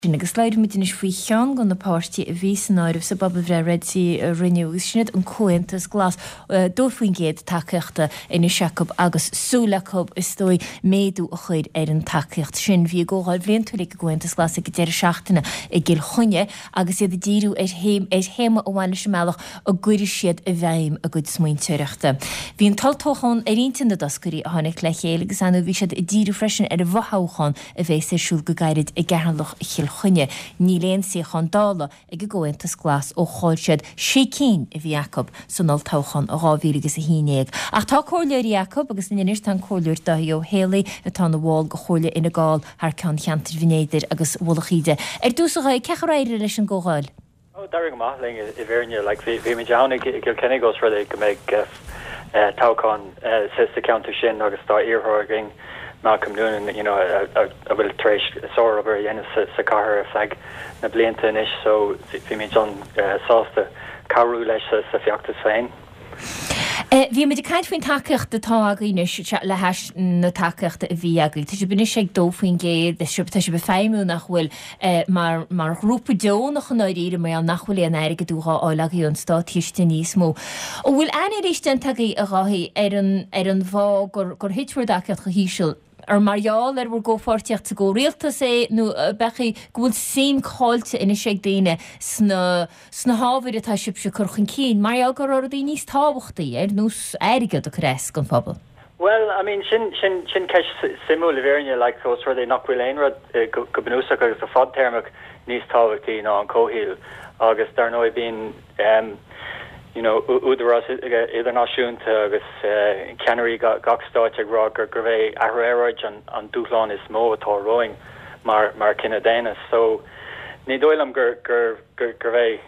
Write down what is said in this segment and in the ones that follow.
agus leid mit in is faoi chean gan na páirtí a bhís náirh sa Bobbal bhre redsaí rinneú sinad an cóantas glas dófuoin géad takeachta ina seacab agus súlacab is dói méadú a chuid an takeacht sin bhí ggóáil bhlion tú le go cóantas glas a go deir seachtainna i gil chunne agus iad a díú héime óháile sem meach a gcuidir siad a bheim a gud smuointeoireachta. Bhí an taltóchan a riontain na dascurí a tháinig le chéile agus anú bhí siad a díú freisin ar a bhthóchan a bheith sé siúl go gairid i gcearnlach chunne ní léon sí chudála ag go gcóantas glas ó cháilsead sé cín i bhí Jacob san oltóchan a rábhílagus a hínéag. Ach tá cóirleir Jacob agus inis tá cóirleir daí ó héalaí atá na bháil go chóirle ina gáil ar ceann cheantar bhnéidir agus bhlachíide. Dús a ceachar éidir leis an ggóáil? Daring maithling I bhéirne, bhí me deannig I gil Kennigos for ag go méid táchan sa counter sin agus tá iarthóing Malcolm Noonan, a bhfuil tréis sór over dhéanamh sa cahar a feag na blianta inis, so bhí mé John sásta carú leis sa fiachtas féin. Bhí me de caiint faoin takeacht atá aghine le heis na takeachta a bhí agaí. Tá sé bune sé dófaoin géad, tá sé be féimú nach bhfuil mar grúpa deón nach an áiríre mé an nach bhfuil an airige dúá álaí an státíiste níos mó. Ó bhfuil anéis den tagaí a ghahí ar an bhá gur hitfuir daceacht go híisiil ar marall bhfuil ggóforteocht sa go réalta sé nó bechaí gohfuil sim cáilte ina sé daine sna hábhir atá sib se churchan cín, marall gur or daoine níos tábhachtaí nús airige do chreis gan phobal. Well, I mean, sin ceis simú le bhéirne os ruir é nach bhfuil éonrad go bunúsach agus a fad termach níos tábhachtaí ná an cóhíl agus dar nó bíon údarrás idirnáisiúnta agus ceanirí gachstáit ag rá gur bheith athréid an dúchláin is mó atá roing mar cinna déine. So ní dóilm gur bheith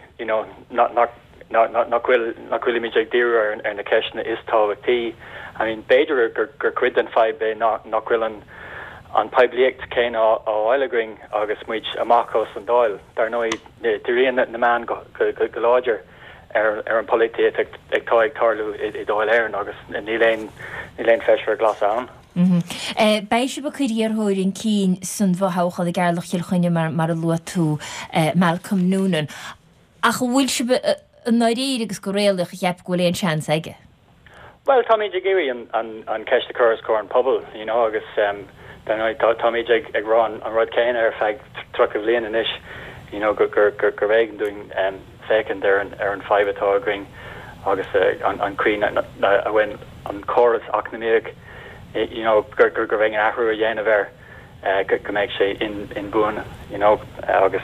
nach bhfuil imid ag díú ar na ceisna is tábhachtaí. I mean, beidir gur cuid an feib bé nach bhfuil an pebliacht céin á eilegring agus muid amachos an dáil. Dar nó diríon na man go láidir ar an polítiacht ag tá ag tarlú I dáil éireann agus ní léon feisir glas ann. Béise ba chuíarthóirn cín san bhthóchail a gearlach chuine mar a lua tú Malcolm Noonan. Ach bhfuil se an náirí agus go réalach a cheap go léon seans aige? Well, Tommy Jagiri an ceist the chorus core and pobble, agus then Tommy Jag ag run an Rod Kane ar fag truck of lean and ish, gur vegan doing second there and an 5 atá agring agus an Queen when on chorus acnamic, gur vegan ahru a yen of air go make sé in boon, agus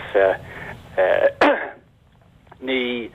ní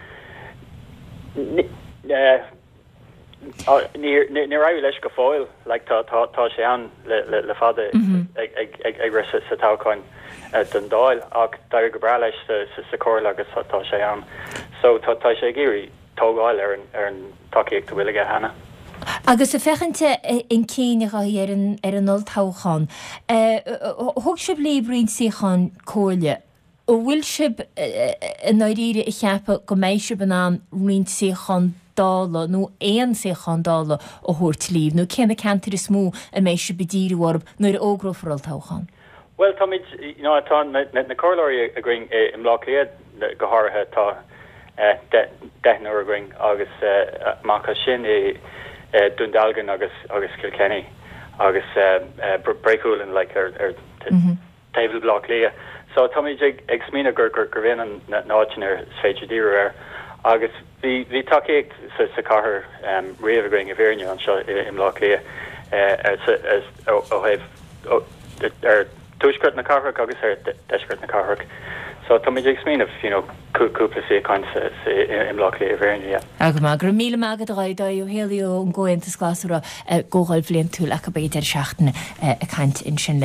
raibh leis go fáil tá sé an le fada ag ris sa tácáin den dáil ach dair go bra leis sa cóir agus tá sé an. So tá sé géirí tógáil ar an takeíocht bhfuil aige hena. Agus a fechante in céine ar an oltáchan. Thug sib léibrín síchan cóirle. Ó bhfuil sib an áiríre I cheappa go méid sib an rion síchan dála nó éon síchan dála ó thuirt líb, nó céna cantar is mó a méid sib bedíú orb nuair ógrófar oltáchan. Well, Tommy, atá na cóirlóirí agring im lácléad go háirithe tá deithnar agring agus macha sin Dundalgan agus Kilkenny agus Breakúlan ar table block lia. So Tommy ag smína gur bhéan an náitin ar féidir ar agus bhí takeíocht sa cahar riamhagring a bhéirne an seo im lá lia ar túisgurt na carhach agus ar deisgurt na carhach. So Tommy ag smíanamh cúpla sé cáin im lá lia a bhéirne. Aga má gur míle mágad ráid ó héalaí ó an ggóantas glasúra ggóáil bblion tú le go beidir seachtainna a caint in sin